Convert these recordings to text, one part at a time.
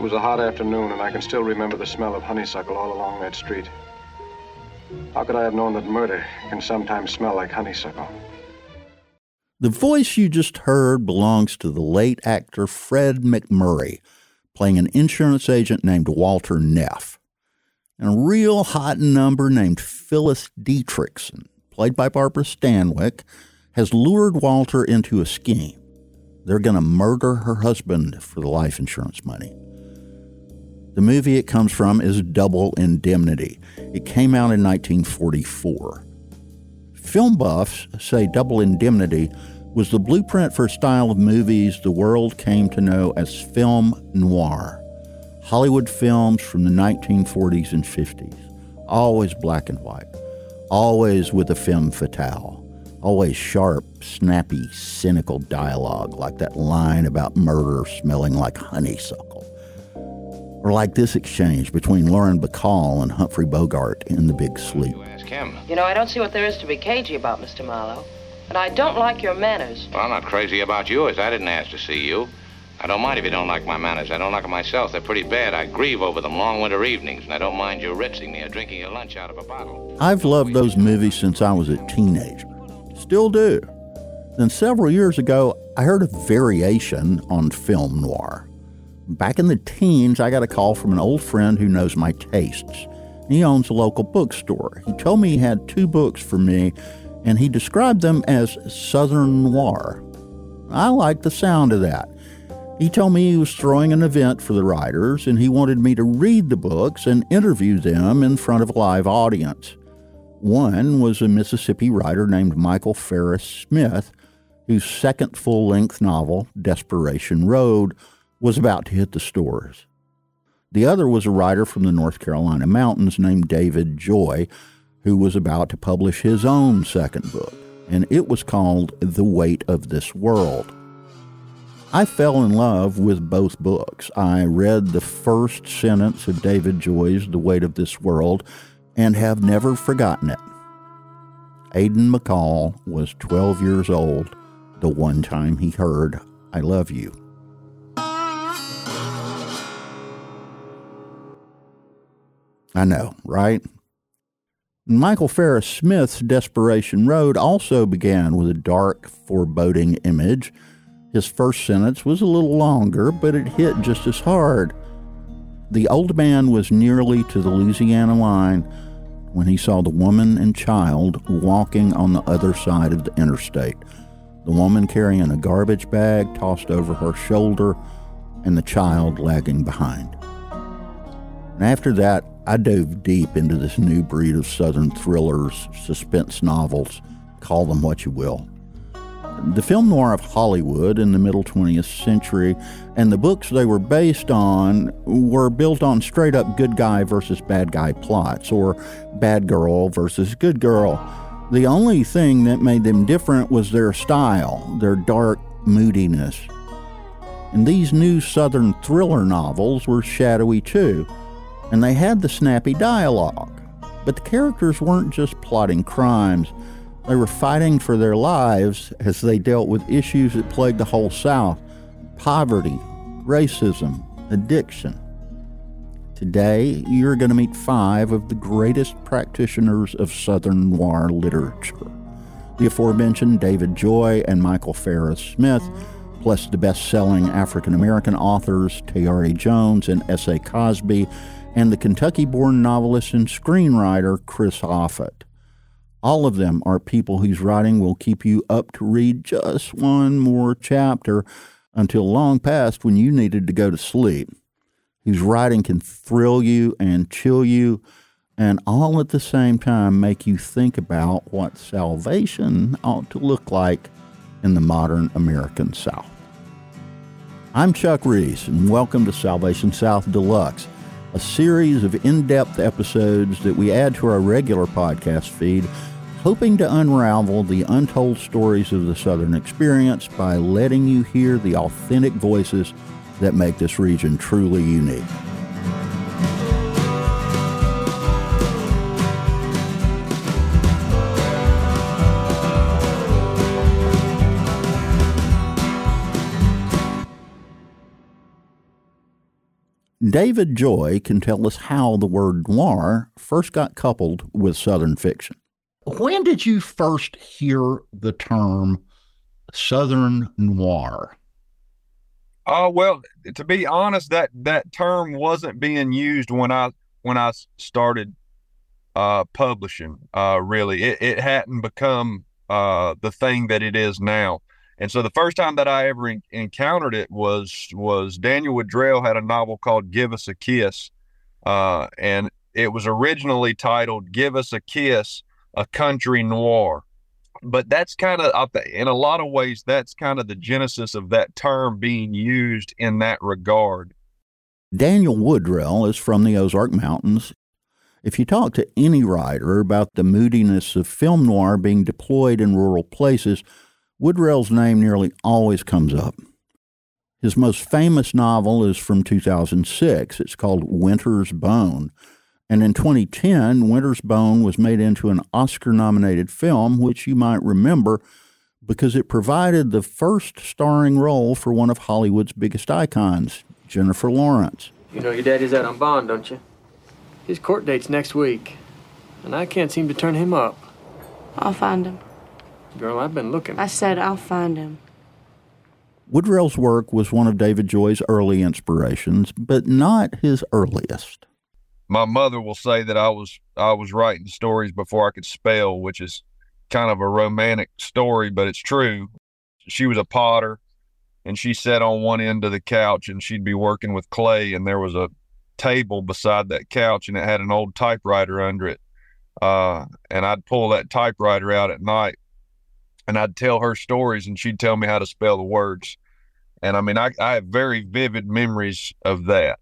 It was a hot afternoon, and I can still remember the smell of honeysuckle all along that street. How could I have known that murder can sometimes smell like honeysuckle? The voice you just heard belongs to the late actor Fred MacMurray, playing an insurance agent named Walter Neff. And a real hot number named Phyllis Dietrichson, played by Barbara Stanwyck, has lured Walter into a scheme. They're going to murder her husband for the life insurance money. The movie it comes from is Double Indemnity. It came out in 1944. Film buffs say Double Indemnity was the blueprint for a style of movies the world came to know as film noir. Hollywood films from the 1940s and 50s, always black and white, always with a femme fatale, always sharp, snappy, cynical dialogue like that line about murder smelling like honeysuckle. Or like this exchange between Lauren Bacall and Humphrey Bogart in The Big Sleep. You ask him. You know, I don't see what there is to be cagey about, Mr. Marlowe. And I don't like your manners. Well, I'm not crazy about yours. I didn't ask to see you. I don't mind if you don't like my manners. I don't like them myself. They're pretty bad. I grieve over them long winter evenings, and I don't mind you ritzing me or drinking your lunch out of a bottle. I've loved those movies since I was a teenager. Still do. Then several years ago, I heard a variation on film noir. Back in the teens, I got a call from an old friend who knows my tastes. He owns a local bookstore. He told me he had 2 books for me, and he described them as Southern noir. I liked the sound of that. He told me he was throwing an event for the writers, and he wanted me to read the books and interview them in front of a live audience. One was a Mississippi writer named Michael Ferris Smith, whose second full-length novel, Desperation Road, was about to hit the stores. The other was a writer from the North Carolina mountains named David Joy, who was about to publish his own second book, and it was called The Weight of This World. I fell in love with both books. I read the first sentence of David Joy's The Weight of This World and have never forgotten it. Aidan McCall was 12 years old the one time he heard, "I love you." I know, right? Michael Ferris Smith's Desperation Road also began with a dark, foreboding image. His first sentence was a little longer, but it hit just as hard. The old man was nearly to the Louisiana line when he saw the woman and child walking on the other side of the interstate. The woman carrying a garbage bag tossed over her shoulder, and the child lagging behind. And after that, I dove deep into this new breed of Southern thrillers, suspense novels, call them what you will. The film noir of Hollywood in the middle 20th century and the books they were based on were built on straight-up good guy versus bad guy plots, or bad girl versus good girl. The only thing that made them different was their style, their dark moodiness. And these new Southern thriller novels were shadowy too, and they had the snappy dialogue. But the characters weren't just plotting crimes. They were fighting for their lives as they dealt with issues that plagued the whole South: poverty, racism, addiction. Today, you're going to meet 5 of the greatest practitioners of Southern noir literature. The aforementioned David Joy and Michael Ferris Smith, plus the best-selling African-American authors Tayari Jones and S.A. Cosby, and the Kentucky-born novelist and screenwriter Chris Offutt. All of them are people whose writing will keep you up to read just one more chapter until long past when you needed to go to sleep, whose writing can thrill you and chill you, and all at the same time make you think about what salvation ought to look like in the modern American South. I'm Chuck Reese, and welcome to Salvation South Deluxe, a series of in-depth episodes that we add to our regular podcast feed, hoping to unravel the untold stories of the Southern experience by letting you hear the authentic voices that make this region truly unique. David Joy can tell us how the word noir first got coupled with Southern fiction. When did you first hear the term Southern noir? Well, to be honest, that term wasn't being used when I started publishing. Really, it hadn't become the thing that it is now. And so the first time that I ever encountered it was Daniel Woodrell had a novel called Give Us a Kiss, and it was originally titled Give Us a Kiss, a Country Noir. But that's kind of, in a lot of ways, that's kind of the genesis of that term being used in that regard. Daniel Woodrell is from the Ozark Mountains. If you talk to any writer about the moodiness of film noir being deployed in rural places, Woodrell's name nearly always comes up. His most famous novel is from 2006. It's called Winter's Bone. And in 2010, Winter's Bone was made into an Oscar-nominated film, which you might remember because it provided the first starring role for one of Hollywood's biggest icons, Jennifer Lawrence. You know your daddy's out on bond, don't you? His court date's next week, and I can't seem to turn him up. I'll find him. Girl, I've been looking. I said I'll find him. Woodrell's work was one of David Joy's early inspirations, but not his earliest. My mother will say that I was writing stories before I could spell, which is kind of a romantic story, but it's true. She was a potter, and she sat on one end of the couch, and she'd be working with clay, and there was a table beside that couch, and it had an old typewriter under it. And I'd pull that typewriter out at night, and I'd tell her stories, and she'd tell me how to spell the words. And I mean, I have very vivid memories of that.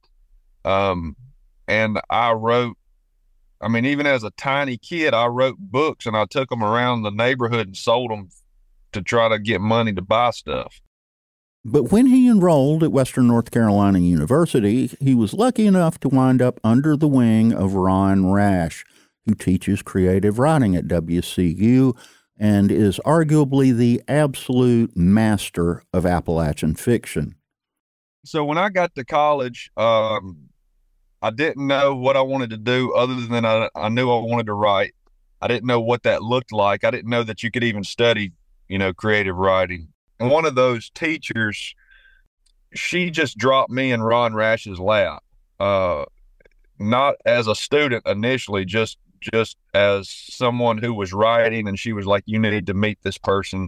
And I wrote, I mean, even as a tiny kid, I wrote books, and I took them around the neighborhood and sold them to try to get money to buy stuff. But when he enrolled at Western North Carolina University, he was lucky enough to wind up under the wing of Ron Rash, who teaches creative writing at WCU and is arguably the absolute master of Appalachian fiction. So when I got to college, I didn't know what I wanted to do other than I knew I wanted to write. I didn't know what that looked like. I didn't know that you could even study, creative writing. And one of those teachers, she just dropped me in Ron Rash's lap, not as a student initially, just as someone who was writing, and she was like, you need to meet this person.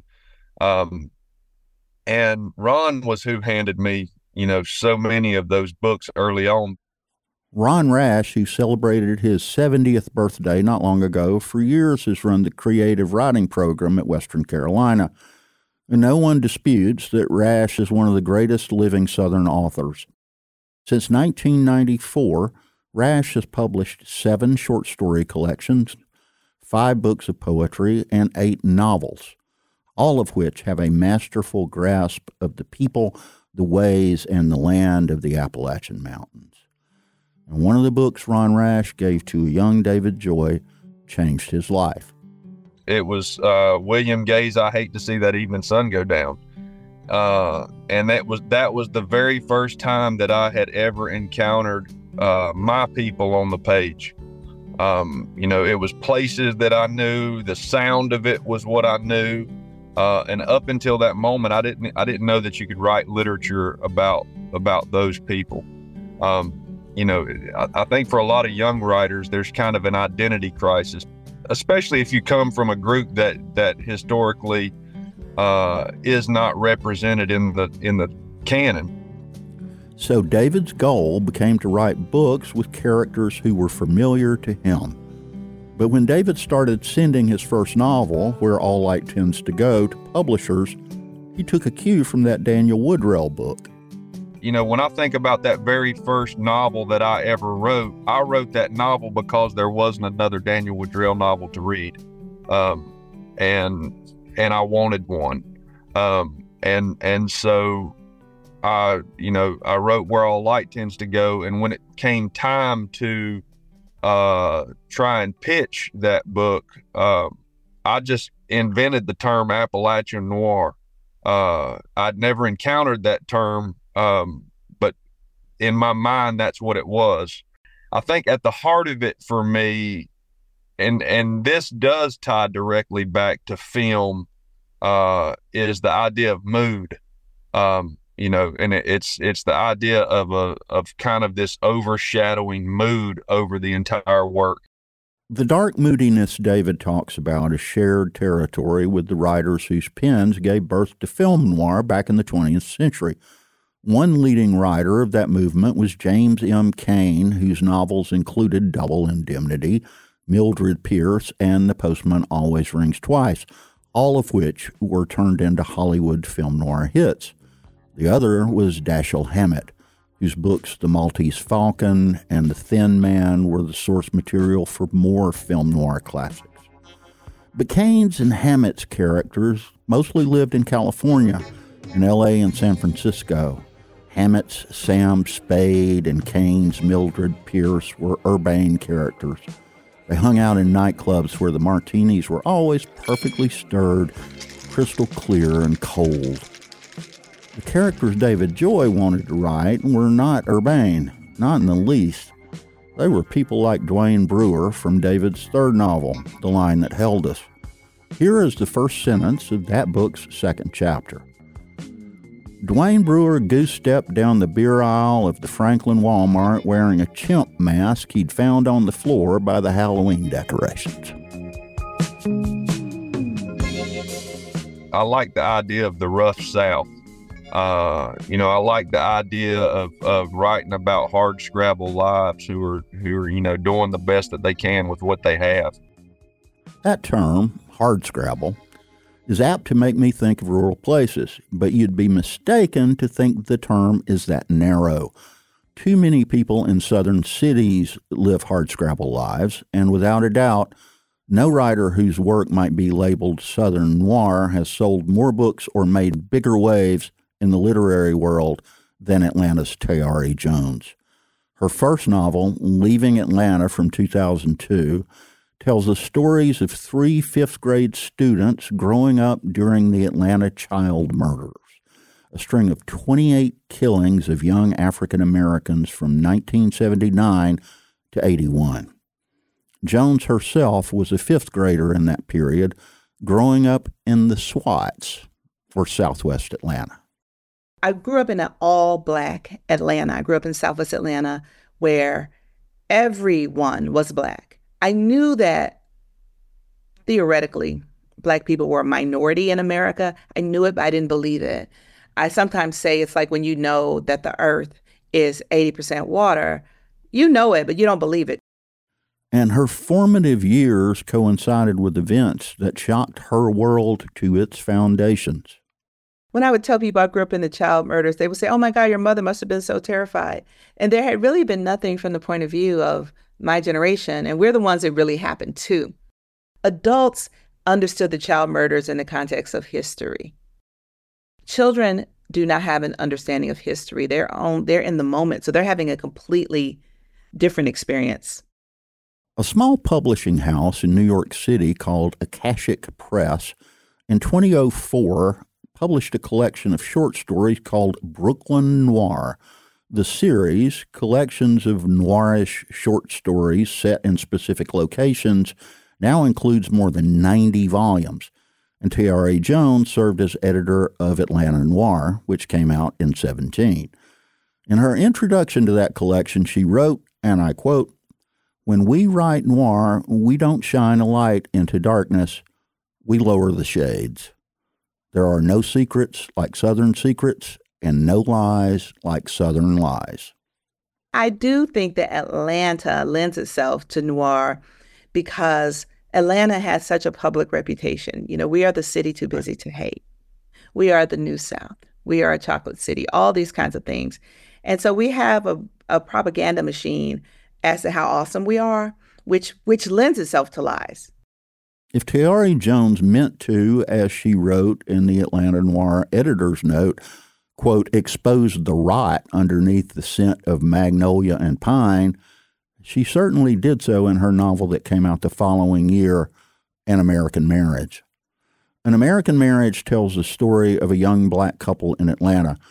And Ron was who handed me, so many of those books early on. Ron Rash, who celebrated his 70th birthday not long ago, for years has run the creative writing program at Western Carolina. And no one disputes that Rash is one of the greatest living Southern authors. Since 1994, Rash has published 7 short story collections, 5 books of poetry, and 8 novels, all of which have a masterful grasp of the people, the ways, and the land of the Appalachian Mountains. And one of the books Ron Rash gave to a young David Joy changed his life. It was William Gay's I Hate to See That Evening Sun Go Down. And that was the very first time that I had ever encountered my people on the page. It was places that I knew, the sound of it was what I knew. And up until that moment, I didn't know that you could write literature about those people. I think for a lot of young writers, there's kind of an identity crisis, especially if you come from a group that historically is not represented in the canon. So David's goal became to write books with characters who were familiar to him. But when David started sending his first novel, Where All Light Tends to Go, to publishers, he took a cue from that Daniel Woodrell book. When I think about that very first novel that I ever wrote, I wrote that novel because there wasn't another Daniel Woodrell novel to read. And I wanted one. And so I wrote Where All Light Tends to Go. And when it came time to try and pitch that book, I just invented the term Appalachian Noir. I'd never encountered that term, but in my mind, that's what it was. I think at the heart of it for me, and this does tie directly back to film, is the idea of mood. And it's the idea of kind of this overshadowing mood over the entire work. The dark moodiness David talks about is shared territory with the writers whose pens gave birth to film noir back in the 20th century. One leading writer of that movement was James M. Cain, whose novels included Double Indemnity, Mildred Pierce, and The Postman Always Rings Twice, all of which were turned into Hollywood film noir hits. The other was Dashiell Hammett, whose books The Maltese Falcon and The Thin Man were the source material for more film noir classics. But Cain's and Hammett's characters mostly lived in California, in L.A. and San Francisco. Hammett's Sam Spade and Cain's Mildred Pierce were urbane characters. They hung out in nightclubs where the martinis were always perfectly stirred, crystal clear and cold. The characters David Joy wanted to write were not urbane, not in the least. They were people like Dwayne Brewer from David's third novel, The Line That Held Us. Here is the first sentence of that book's second chapter. Dwayne Brewer goose-stepped down the beer aisle of the Franklin Walmart wearing a chimp mask he'd found on the floor by the Halloween decorations. I like the idea of the rough South. I like the idea of writing about hardscrabble lives who are doing the best that they can with what they have. That term, hardscrabble, is apt to make me think of rural places, but you'd be mistaken to think the term is that narrow. Too many people in southern cities live hardscrabble lives, and without a doubt, no writer whose work might be labeled Southern noir has sold more books or made bigger waves in the literary world than Atlanta's Tayari Jones. Her first novel, Leaving Atlanta from 2002, tells the stories of 3 fifth-grade students growing up during the Atlanta child murders, a string of 28 killings of young African Americans from 1979 to 81. Jones herself was a fifth grader in that period, growing up in the SWATs, or Southwest Atlanta. I grew up in an all-black Atlanta. I grew up in Southwest Atlanta where everyone was Black. I knew that theoretically Black people were a minority in America. I knew it, but I didn't believe it. I sometimes say it's like when you know that the earth is 80% water, you know it, but you don't believe it. And her formative years coincided with events that shocked her world to its foundations. When I would tell people I grew up in the child murders, they would say, oh my God, your mother must have been so terrified. And there had really been nothing from the point of view of my generation, and we're the ones that really happened to. Adults understood the child murders in the context of history. Children do not have an understanding of history. They're in the moment, so they're having a completely different experience. A small publishing house in New York City called Akashic Press in 2004 published a collection of short stories called Brooklyn Noir. The series, collections of noirish short stories set in specific locations, now includes more than 90 volumes, and Tayari Jones served as editor of Atlanta Noir, which came out in 2017. In her introduction to that collection, she wrote, and I quote, "When we write noir, we don't shine a light into darkness, we lower the shades. There are no secrets like Southern secrets, and no lies like Southern lies." I do think that Atlanta lends itself to noir because Atlanta has such a public reputation. You know, we are the city too busy to hate. We are the New South. We are a chocolate city, all these kinds of things. And so we have a propaganda machine as to how awesome we are, which lends itself to lies. If Tayari Jones meant to, as she wrote in the Atlanta Noir editor's note, quote, expose the rot underneath the scent of magnolia and pine, she certainly did so in her novel that came out the following year, An American Marriage. An American Marriage tells the story of a young Black couple in Atlanta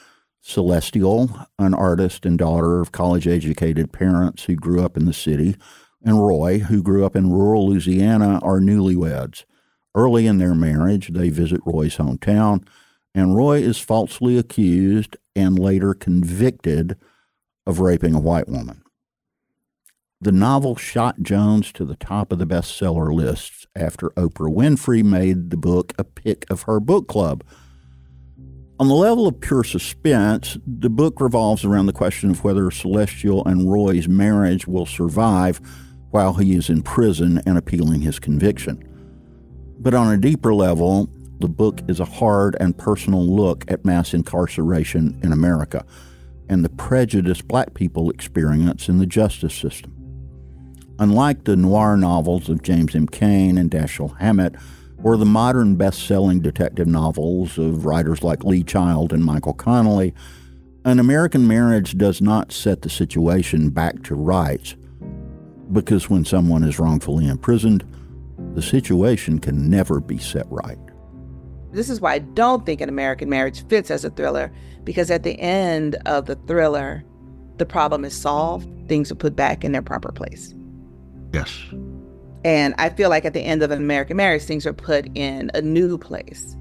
Celestial, an artist and daughter of college-educated parents who grew up in the city, and Roy, who grew up in rural Louisiana, are newlyweds. Early in their marriage, they visit Roy's hometown, and Roy is falsely accused and later convicted of raping a white woman. The novel shot Jones to the top of the bestseller lists after Oprah Winfrey made the book a pick of her book club. On the level of pure suspense, the book revolves around the question of whether Celestial and Roy's marriage will survive while he is in prison and appealing his conviction. But on a deeper level, the book is a hard and personal look at mass incarceration in America and the prejudice black people experience in the justice system. Unlike the noir novels of James M. Cain and Dashiell Hammett, or the modern best-selling detective novels of writers like Lee Child and Michael Connelly, An American Marriage does not set the situation back to rights, because when someone is wrongfully imprisoned, the situation can never be set right. This is why I don't think An American Marriage fits as a thriller, because at the end of the thriller, the problem is solved, things are put back in their proper place. Yes. And I feel like at the end of An American Marriage, things are put in a new place.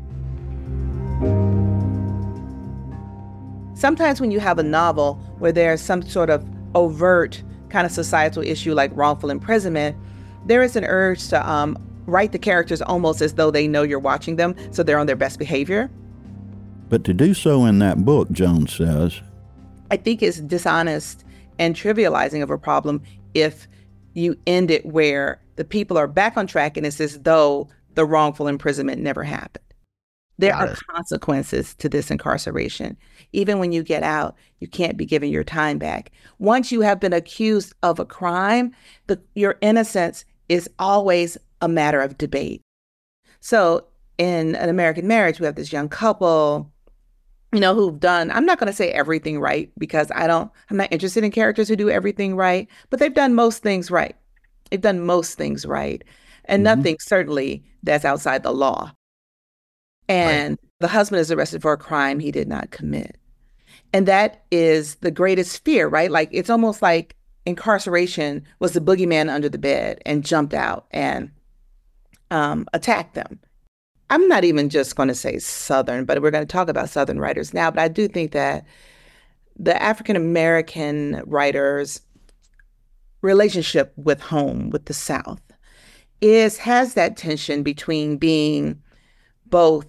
Sometimes when you have a novel where there's some sort of overt kind of societal issue like wrongful imprisonment, there is an urge to write the characters almost as though they know you're watching them, so they're on their best behavior. But to do so in that book, Jones says, I think it's dishonest and trivializing of a problem if you end it where the people are back on track and it's as though the wrongful imprisonment never happened. There are consequences to this incarceration. Even when you get out, you can't be given your time back. Once you have been accused of a crime, your innocence is always a matter of debate. So in An American Marriage, we have this young couple, who've done, I'm not going to say everything right, because I'm not interested in characters who do everything right, but they've done most things right. They've done most things right. And nothing certainly that's outside the law. And the husband is arrested for a crime he did not commit. And that is the greatest fear, right? Like, it's almost like incarceration was the boogeyman under the bed and jumped out and attacked them. I'm not even just going to say Southern, but we're going to talk about Southern writers now. But I do think that the African-American writers' relationship with home, with the South, has that tension between being both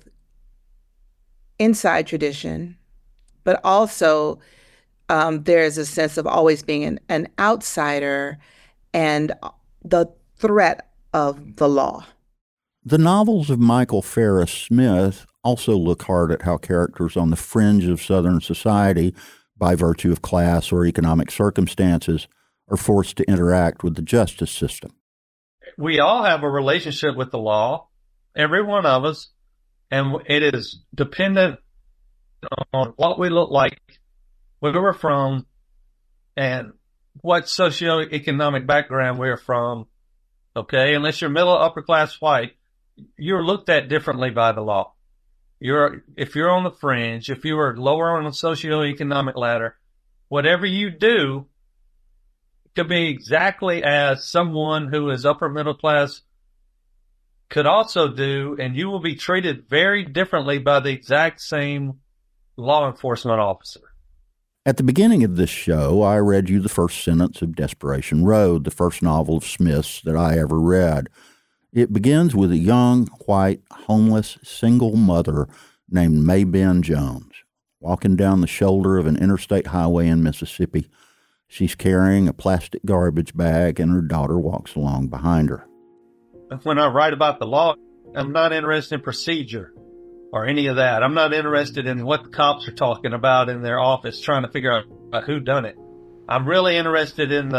inside tradition, but also there's a sense of always being an outsider and the threat of the law. The novels of Michael Farris Smith also look hard at how characters on the fringe of Southern society, by virtue of class or economic circumstances, are forced to interact with the justice system. We all have a relationship with the law, every one of us, and it is dependent on what we look like, where we're from, and what socioeconomic background we're from. Okay, unless you're middle upper class white, you're looked at differently by the law. If you're on the fringe, if you are lower on the socioeconomic ladder, whatever you do could be exactly as someone who is upper middle class could also do, and you will be treated very differently by the exact same law enforcement officer. At the beginning of this show, I read you the first sentence of Desperation Road, the first novel of Smith's that I ever read. It begins with a young, white, homeless, single mother named Maybin Jones walking down the shoulder of an interstate highway in Mississippi. She's carrying a plastic garbage bag, and her daughter walks along behind her. When I write about the law, I'm not interested in procedure or any of that. I'm not interested in what the cops are talking about in their office trying to figure out who done it. I'm really interested in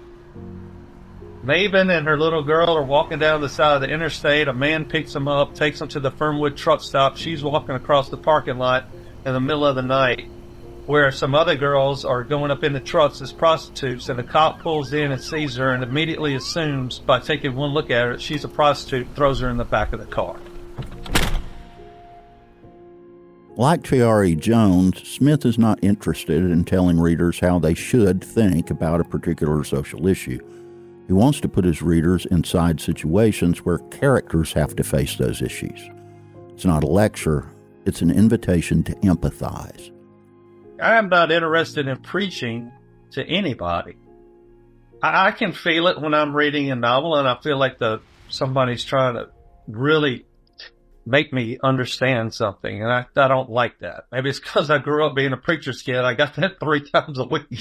Maybin and her little girl are walking down the side of the interstate. A man picks them up, takes them to the Fernwood truck stop. She's walking across the parking lot in the middle of the night, where some other girls are going up in the trucks as prostitutes, and the cop pulls in and sees her and immediately assumes, by taking one look at her, she's a prostitute, throws her in the back of the car. Like T.R.E. Jones, Smith is not interested in telling readers how they should think about a particular social issue. He wants to put his readers inside situations where characters have to face those issues. It's not a lecture, it's an invitation to empathize. I am not interested in preaching to anybody. I can feel it when I'm reading a novel and I feel like somebody's trying to really make me understand something, and I don't like that. Maybe it's because I grew up being a preacher's kid. I got that 3 times a week.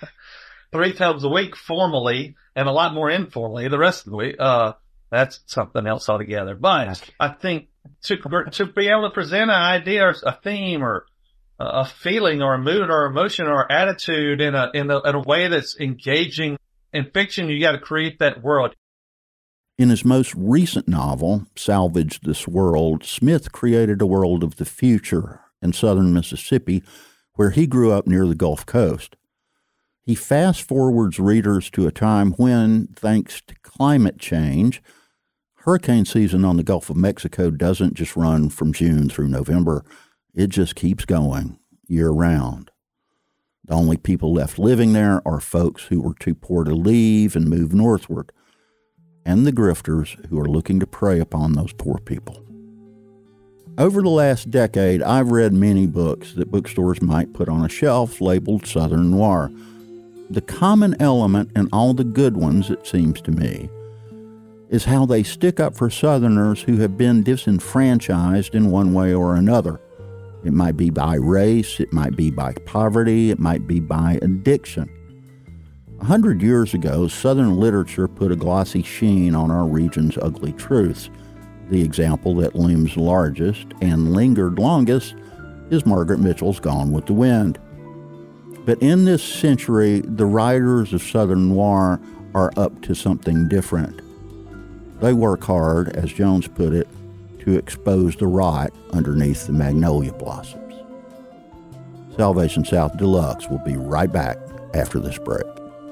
3 times a week formally and a lot more informally the rest of the week. That's something else altogether. But I think to be able to present an idea or a theme or a feeling or a mood or emotion or attitude in a way that's engaging in fiction, you got to create that world. In his most recent novel, Salvage This World, Smith created a world of the future in southern Mississippi where he grew up near the Gulf Coast. He fast-forwards readers to a time when, thanks to climate change, hurricane season on the Gulf of Mexico doesn't just run from June through November. It just keeps going year-round. The only people left living there are folks who were too poor to leave and move northward, and the grifters who are looking to prey upon those poor people. Over the last decade, I've read many books that bookstores might put on a shelf labeled Southern Noir. The common element in all the good ones, it seems to me, is how they stick up for Southerners who have been disenfranchised in one way or another. It might be by race, it might be by poverty, it might be by addiction. 100 years ago, Southern literature put a glossy sheen on our region's ugly truths. The example that looms largest and lingered longest is Margaret Mitchell's Gone with the Wind. But in this century, the writers of Southern Noir are up to something different. They work hard, as Jones put it, to expose the rot underneath the magnolia blossoms. Salvation South Deluxe will be right back after this break.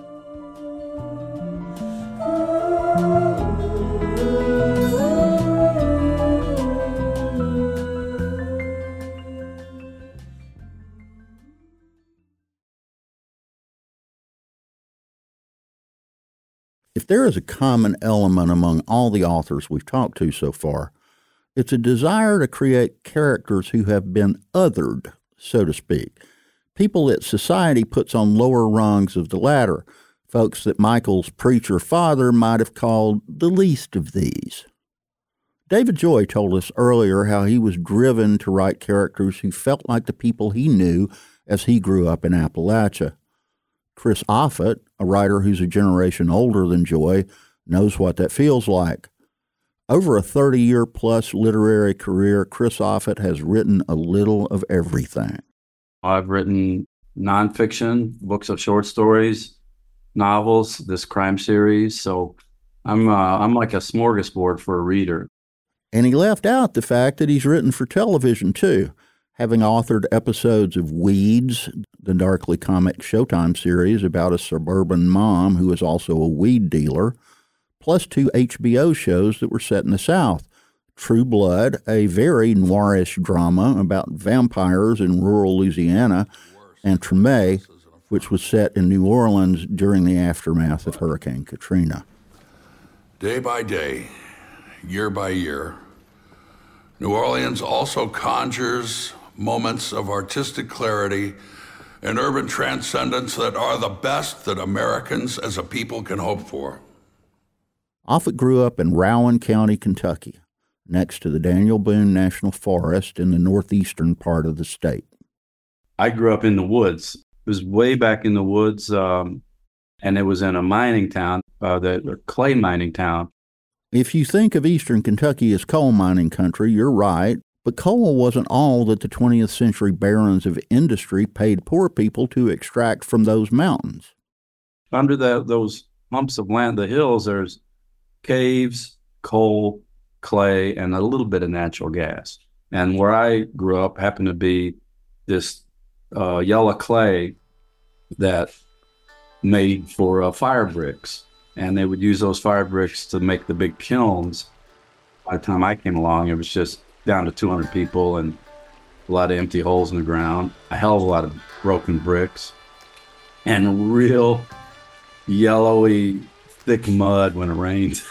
If there is a common element among all the authors we've talked to so far, it's a desire to create characters who have been othered, so to speak, people that society puts on lower rungs of the ladder, folks that Michael's preacher father might have called the least of these. David Joy told us earlier how he was driven to write characters who felt like the people he knew as he grew up in Appalachia. Chris Offutt, a writer who's a generation older than Joy, knows what that feels like. Over a 30-year-plus literary career, Chris Offutt has written a little of everything. I've written nonfiction, books of short stories, novels, this crime series. So I'm like a smorgasbord for a reader. And he left out the fact that he's written for television, too, having authored episodes of Weeds, the darkly comic Showtime series about a suburban mom who is also a weed dealer, plus 2 HBO shows that were set in the South. True Blood, a very noirish drama about vampires in rural Louisiana, and Treme, which was set in New Orleans during the aftermath of Hurricane Katrina. Day by day, year by year, New Orleans also conjures moments of artistic clarity and urban transcendence that are the best that Americans as a people can hope for. Offutt grew up in Rowan County, Kentucky, next to the Daniel Boone National Forest in the northeastern part of the state. I grew up in the woods. It was way back in the woods, and it was in a mining town, the clay mining town. If you think of eastern Kentucky as coal mining country, you're right, but coal wasn't all that the 20th century barons of industry paid poor people to extract from those mountains. Under those humps of land, the hills, there's caves, coal, clay, and a little bit of natural gas. And where I grew up happened to be this yellow clay that made for fire bricks. And they would use those fire bricks to make the big kilns. By the time I came along, it was just down to 200 people and a lot of empty holes in the ground, a hell of a lot of broken bricks, and real yellowy, thick mud when it rains.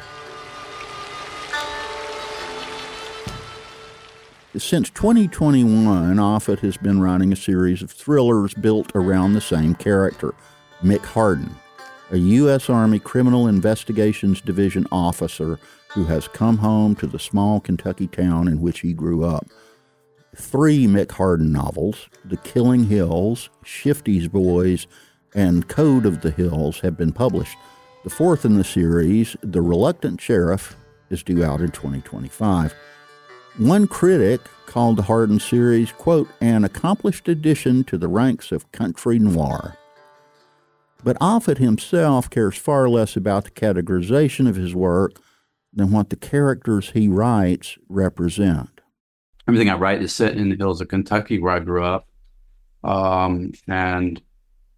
Since 2021, Offutt has been writing a series of thrillers built around the same character, Mick Hardin, a U.S. Army Criminal Investigations Division officer who has come home to the small Kentucky town in which he grew up. 3 Mick Hardin novels, The Killing Hills, Shifty's Boys, and Code of the Hills, have been published. The 4th in the series, The Reluctant Sheriff, is due out in 2025. One critic called the Hardin series, quote, an accomplished addition to the ranks of country noir. But Offutt himself cares far less about the categorization of his work than what the characters he writes represent. Everything I write is set in the hills of Kentucky where I grew up. And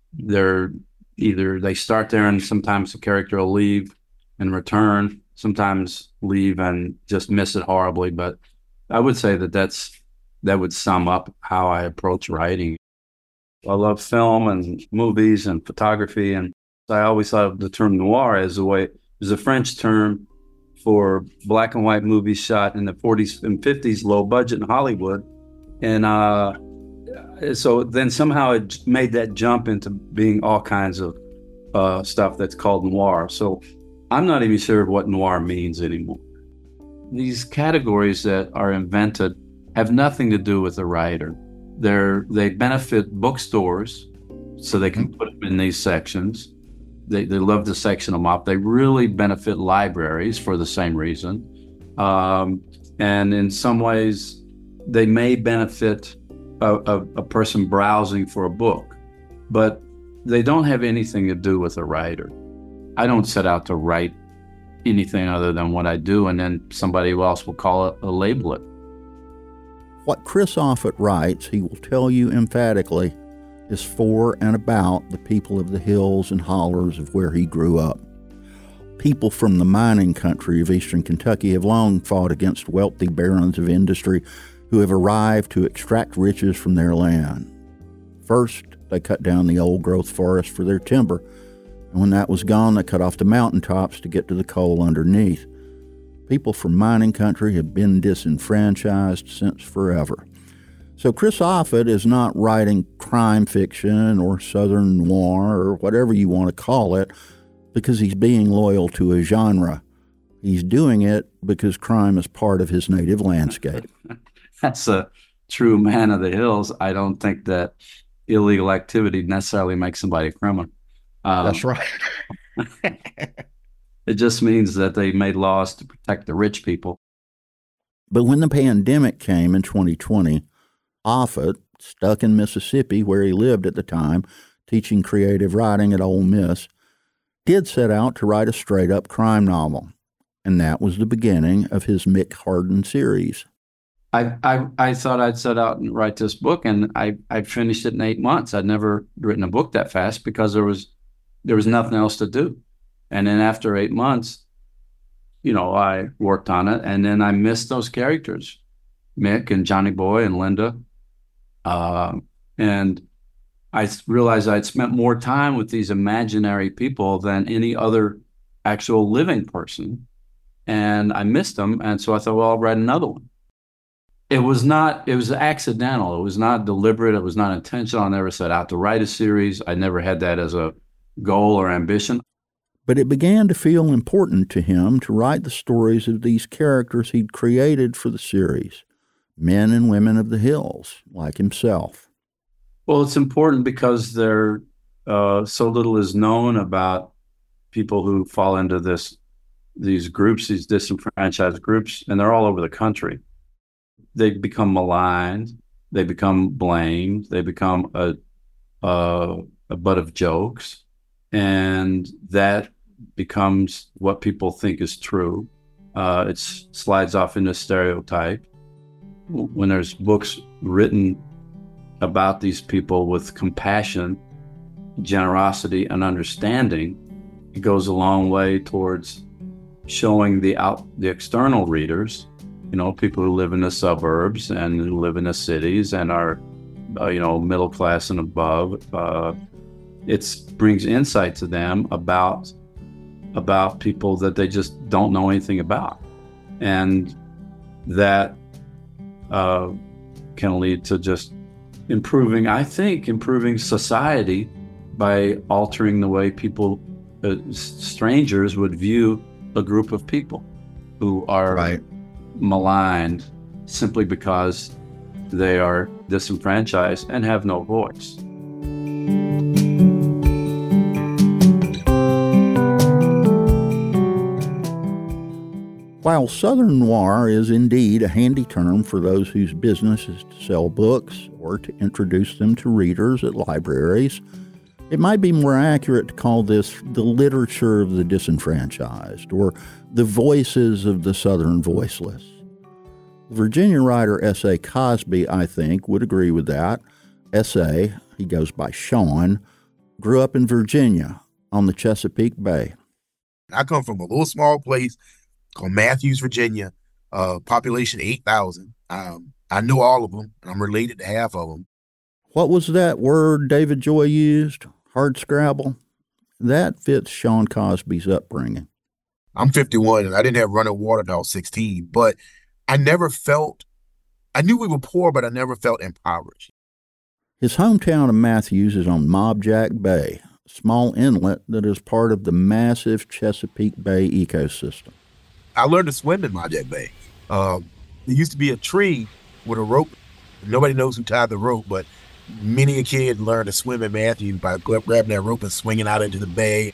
they start there and sometimes the character will leave and return, sometimes leave and just miss it horribly. But I would say that would sum up how I approach writing. I love film and movies and photography, and I always thought of the term noir as a French term for black and white movies shot in the 40s and 50s, low budget in Hollywood. And so then somehow it made that jump into being all kinds of stuff that's called noir. So I'm not even sure what noir means anymore. These categories that are invented have nothing to do with the writer. They benefit bookstores, so they can put them in these sections. They love to section them up. They really benefit libraries for the same reason. And in some ways, they may benefit a person browsing for a book, but they don't have anything to do with a writer. I don't set out to write anything other than what I do, and then somebody else will call it, label it. What Chris Offutt writes, he will tell you emphatically, is for and about the people of the hills and hollers of where he grew up. People from the mining country of eastern Kentucky have long fought against wealthy barons of industry who have arrived to extract riches from their land. First, they cut down the old-growth forest for their timber, and when that was gone, they cut off the mountaintops to get to the coal underneath. People from mining country have been disenfranchised since forever. So Chris Offutt is not writing crime fiction or Southern noir or whatever you want to call it because he's being loyal to a genre. He's doing it because crime is part of his native landscape. That's a true man of the hills. I don't think that illegal activity necessarily makes somebody a criminal. That's right. It just means that they made laws to protect the rich people. But when the pandemic came in 2020, Offutt, stuck in Mississippi where he lived at the time, teaching creative writing at Ole Miss, did set out to write a straight-up crime novel. And that was the beginning of his Mick Hardin series. I thought I'd set out and write this book, and I finished it in 8 months. I'd never written a book that fast because there was nothing else to do. And then after 8 months, I worked on it, and then I missed those characters, Mick and Johnny Boy and Linda. And I realized I'd spent more time with these imaginary people than any other actual living person. And I missed them. And so I thought, well, I'll write another one. It was accidental. It was not deliberate. It was not intentional. I never set out to write a series. I never had that as a goal or ambition. But it began to feel important to him to write the stories of these characters he'd created for the series, men and women of the hills, like himself. Well, it's important because so little is known about people who fall into these groups, these disenfranchised groups, and they're all over the country. They become maligned, they become blamed, they become a butt of jokes, and that becomes what people think is true. It slides off into stereotype. When there's books written about these people with compassion, generosity, and understanding, it goes a long way towards showing the external readers people who live in the suburbs and who live in the cities and are, middle class and above. It brings insight to them about people that they just don't know anything about. And that can lead to just improving society by altering the way people, strangers would view a group of people who are maligned simply because they are disenfranchised and have no voice. While Southern noir is indeed a handy term for those whose business is to sell books or to introduce them to readers at libraries, it might be more accurate to call this the literature of the disenfranchised, or the voices of the Southern voiceless. Virginia writer S.A. Cosby, I think, would agree with that. S.A., he goes by Sean, grew up in Virginia on the Chesapeake Bay. I come from a little small place called Matthews, Virginia, population 8,000. I know all of them, and I'm related to half of them. What was that word David Joy used? Hardscrabble? That fits Sean Cosby's upbringing. I'm 51, and I didn't have running water until I was 16, but I knew we were poor, but I never felt impoverished. His hometown of Matthews is on Mob Jack Bay, a small inlet that is part of the massive Chesapeake Bay ecosystem. I learned to swim in Mob Jack Bay. There used to be a tree with a rope. Nobody knows who tied the rope, but many a kid learned to swim in Matthews by grabbing that rope and swinging out into the bay.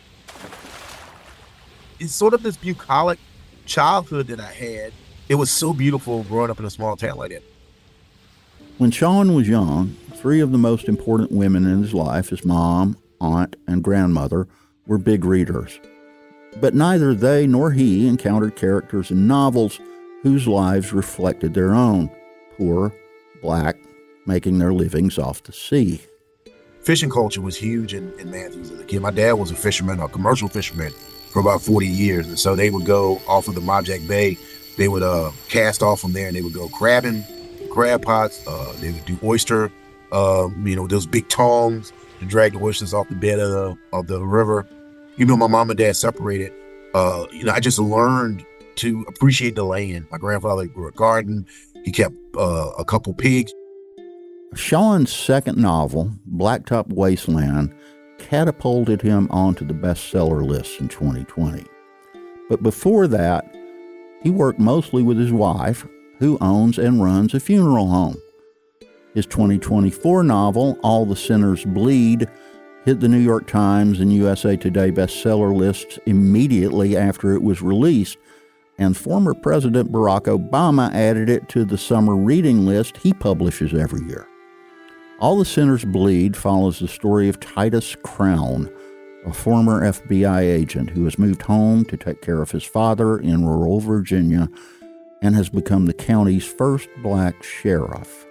It's sort of this bucolic childhood that I had. It was so beautiful growing up in a small town like that. When Sean was young, 3 of the most important women in his life, his mom, aunt, and grandmother, were big readers. But neither they nor he encountered characters in novels whose lives reflected their own, poor, black, making their livings off the sea. Fishing culture was huge in Matthews as a kid. My dad was a fisherman, a commercial fisherman, for about 40 years. And so they would go off of the Mob Jack Bay. They would cast off from there, and they would go crabbing, crab pots. They would do oyster, those big tongs to drag the oysters off the bed of the river. My mom and dad separated. I just learned to appreciate the land. My grandfather grew a garden. He kept a couple pigs. Sean's second novel, Blacktop Wasteland, catapulted him onto the bestseller list in 2020. But before that, he worked mostly with his wife, who owns and runs a funeral home. His 2024 novel, All the Sinners Bleed, hit the New York Times and USA Today bestseller lists immediately after it was released, and former President Barack Obama added it to the summer reading list he publishes every year. All the Sinners Bleed follows the story of Titus Crown, a former FBI agent who has moved home to take care of his father in rural Virginia and has become the county's first black sheriff.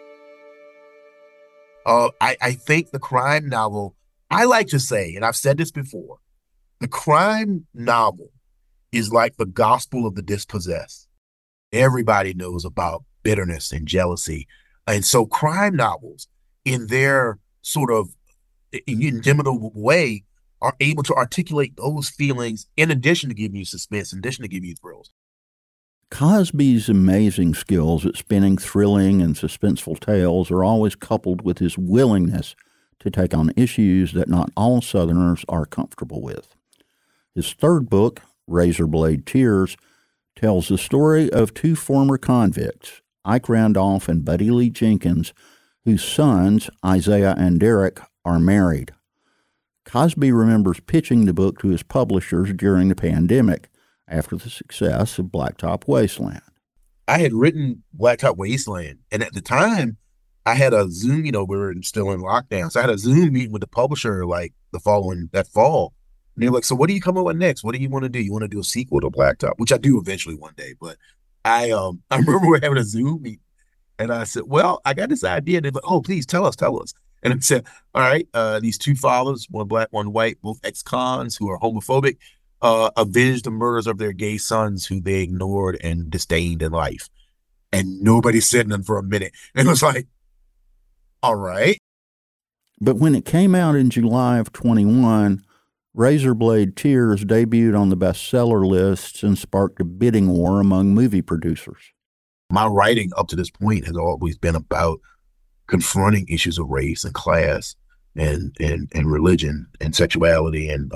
I think the crime novel, I like to say, and I've said this before, the crime novel is like the gospel of the dispossessed. Everybody knows about bitterness and jealousy. And so crime novels, in their sort of inimitable way, are able to articulate those feelings in addition to giving you suspense, in addition to giving you thrills. Cosby's amazing skills at spinning thrilling and suspenseful tales are always coupled with his willingness to take on issues that not all Southerners are comfortable with. His third book, Razorblade Tears, tells the story of 2 former convicts, Ike Randolph and Buddy Lee Jenkins, whose sons, Isaiah and Derek, are married. Cosby remembers pitching the book to his publishers during the pandemic after the success of Blacktop Wasteland. I had written Blacktop Wasteland, and at the time, I had a Zoom, we were still in lockdown, so I had a Zoom meeting with the publisher that fall. And they were like, so what do you come up with next? What do you want to do? You want to do a sequel to Blacktop? Which I do eventually one day, but I remember we were having a Zoom meeting, and I said, well, I got this idea. And they're like, oh, please tell us. And I said, all right, these 2 fathers, one black, one white, both ex-cons who are homophobic. avenge the murders of their gay sons who they ignored and disdained in life. And nobody said nothing for a minute. And it was like, all right. But when it came out in July of 21, Razorblade Tears debuted on the bestseller lists and sparked a bidding war among movie producers. My writing up to this point has always been about confronting issues of race and class and religion and sexuality. And,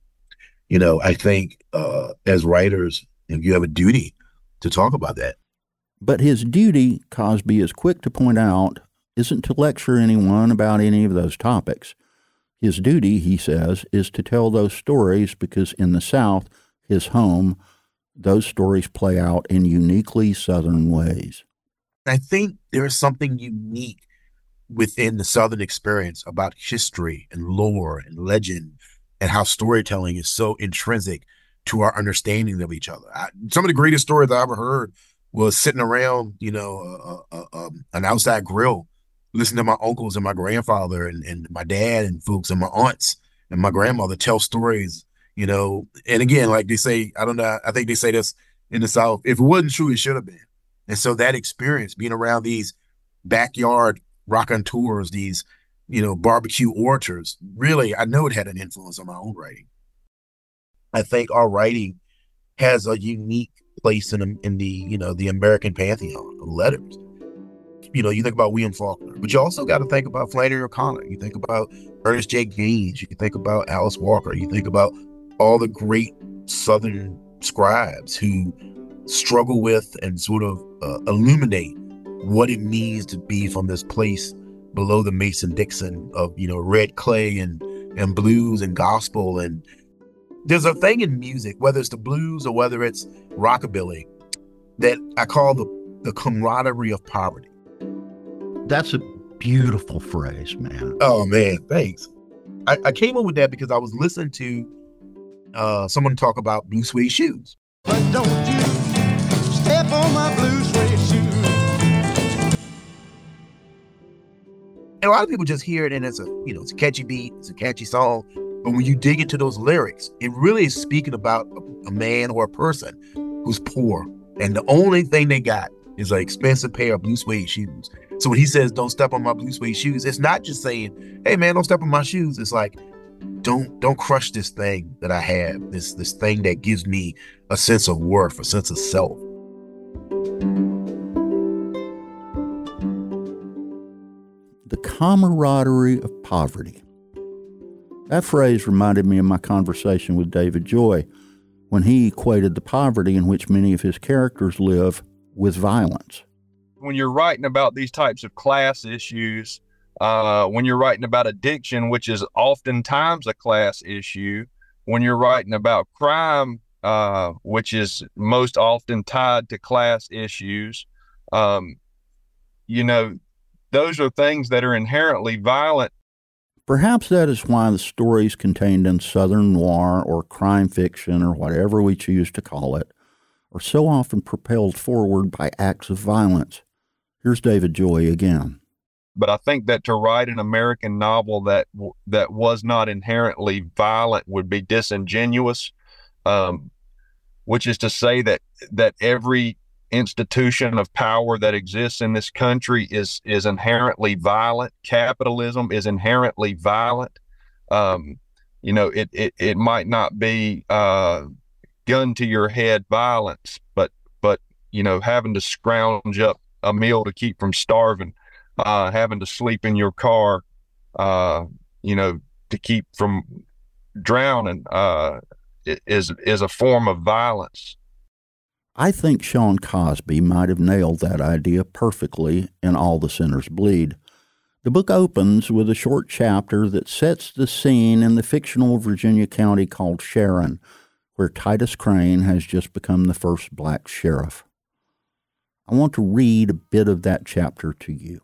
I think as writers, you have a duty to talk about that. But his duty, Cosby is quick to point out, isn't to lecture anyone about any of those topics. His duty, he says, is to tell those stories because in the South, his home, those stories play out in uniquely Southern ways. I think there is something unique within the Southern experience about history and lore and legend and how storytelling is so intrinsic to our understanding of each other. Some of the greatest stories I ever heard was sitting around, an outside grill, listening to my uncles and my grandfather and my dad and folks and my aunts and my grandmother tell stories, and again, like they say, I don't know, I think they say this in the South, if it wasn't true, it should have been. And so that experience, being around these backyard raconteurs, these, barbecue orators, really, I know it had an influence on my own writing. I think our writing has a unique place in the American pantheon of letters. You think about William Faulkner, but you also got to think about Flannery O'Connor. You think about Ernest J. Gaines. You think about Alice Walker. You think about all the great Southern scribes who struggle with and sort of illuminate what it means to be from this place below the Mason-Dixon of, red clay and blues and gospel. And there's a thing in music, whether it's the blues or whether it's rockabilly, that I call the camaraderie of poverty. That's a beautiful phrase, man. Oh, man, thanks. I came up with that because I was listening to someone talk about blue suede shoes. But don't you step on my blue suede shoes. And a lot of people just hear it and it's a catchy beat, it's a catchy song. But when you dig into those lyrics, it really is speaking about a man or a person who's poor. And the only thing they got is an expensive pair of blue suede shoes. So when he says, don't step on my blue suede shoes, it's not just saying, hey man, don't step on my shoes. It's like, don't crush this thing that I have, this thing that gives me a sense of worth, a sense of self. The camaraderie of poverty. That phrase reminded me of my conversation with David Joy when he equated the poverty in which many of his characters live with violence. When you're writing about these types of class issues, when you're writing about addiction, which is oftentimes a class issue, when you're writing about crime, which is most often tied to class issues, those are things that are inherently violent. Perhaps that is why the stories contained in Southern noir or crime fiction or whatever we choose to call it are so often propelled forward by acts of violence. Here's David Joy again. But I think that to write an American novel that was not inherently violent would be disingenuous, which is to say that every institution of power that exists in this country is inherently violent. Capitalism is inherently violent. It might not be gun to your head violence, but having to scrounge up a meal to keep from starving, having to sleep in your car, to keep from drowning, is a form of violence. I think Sean Cosby might have nailed that idea perfectly in All the Sinners Bleed. The book opens with a short chapter that sets the scene in the fictional Virginia county called Sharon, where Titus Crane has just become the first black sheriff. I want to read a bit of that chapter to you.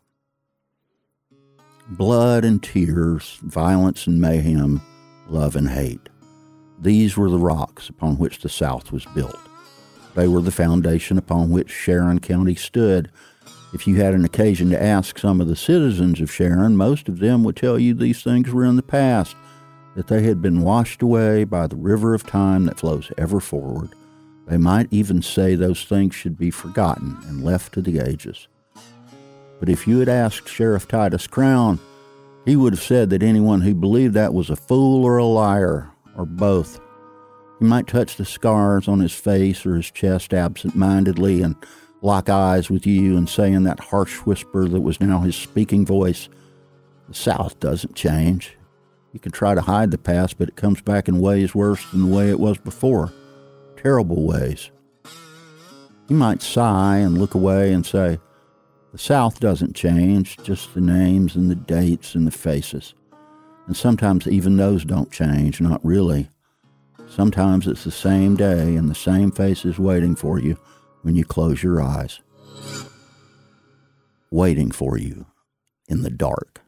Blood and tears, violence and mayhem, love and hate. These were the rocks upon which the South was built. They were the foundation upon which Sharon County stood. If you had an occasion to ask some of the citizens of Sharon, most of them would tell you these things were in the past, that they had been washed away by the river of time that flows ever forward. They might even say those things should be forgotten and left to the ages. But if you had asked Sheriff Titus Crown, he would have said that anyone who believed that was a fool or a liar, or both. He might touch the scars on his face or his chest absent-mindedly and lock eyes with you and say in that harsh whisper that was now his speaking voice, "The South doesn't change. You can try to hide the past, but it comes back in ways worse than the way it was before. Terrible ways." He might sigh and look away and say, "The South doesn't change, just the names and the dates and the faces. And sometimes even those don't change, not really. Sometimes it's the same day and the same faces waiting for you when you close your eyes. Waiting for you in the dark."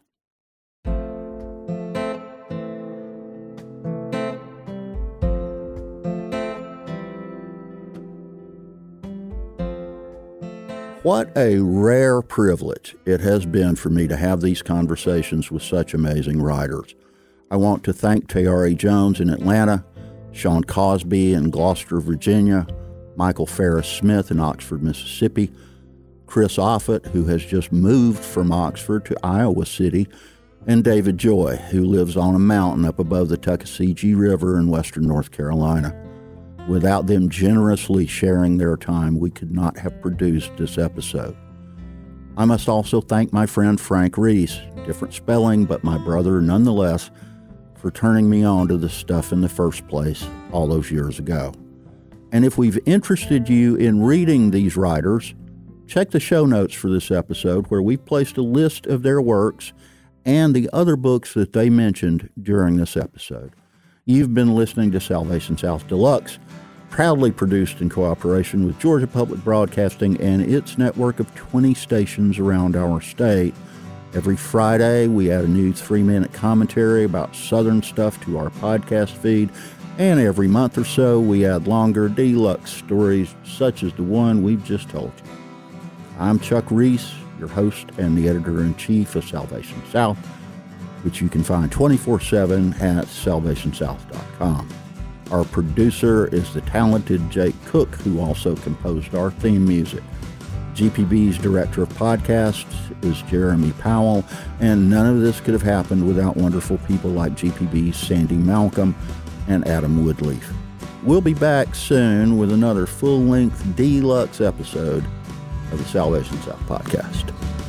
What a rare privilege it has been for me to have these conversations with such amazing writers. I want to thank Tayari Jones in Atlanta, Sean Cosby in Gloucester, Virginia, Michael Ferris Smith in Oxford, Mississippi, Chris Offutt, who has just moved from Oxford to Iowa City, and David Joy, who lives on a mountain up above the Tuckasegee River in western North Carolina. Without them generously sharing their time, we could not have produced this episode. I must also thank my friend Frank Reese, different spelling, but my brother nonetheless, for turning me on to this stuff in the first place all those years ago. And if we've interested you in reading these writers, check the show notes for this episode where we've placed a list of their works and the other books that they mentioned during this episode. You've been listening to Salvation South Deluxe, proudly produced in cooperation with Georgia Public Broadcasting and its network of 20 stations around our state. Every Friday, we add a new 3-minute commentary about Southern stuff to our podcast feed, and every month or so, we add longer deluxe stories such as the one we've just told you. I'm Chuck Reese, your host and the editor-in-chief of Salvation South, which you can find 24/7 at salvationsouth.com. Our producer is the talented Jake Cook, who also composed our theme music. GPB's director of podcasts is Jeremy Powell, and none of this could have happened without wonderful people like GPB's Sandy Malcolm and Adam Woodleaf. We'll be back soon with another full-length deluxe episode of the Salvation South podcast.